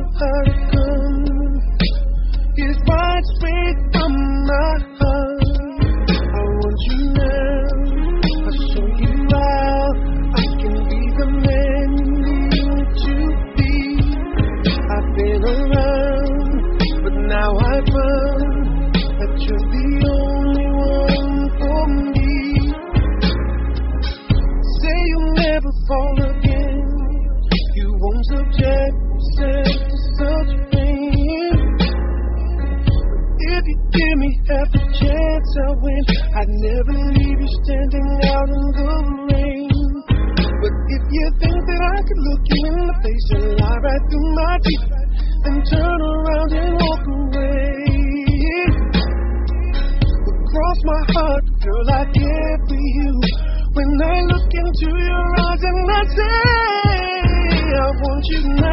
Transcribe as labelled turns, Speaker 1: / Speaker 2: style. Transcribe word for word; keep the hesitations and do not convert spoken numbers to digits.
Speaker 1: how to come. It's right straight from my heart. I want you now. I'll show you how I can be the man you need to be. I've been around, but now I've found that you're the only one for me. Say you'll never fall again. You won't subject yourself to such pain. If you give me half a chance, I'll win. I'd never leave you standing out in the rain. But if you think that I could look you in the face and lie right through my teeth, then turn around and walk away. But cross my heart, girl, I care for you. When I look into your eyes and I say, I want you now.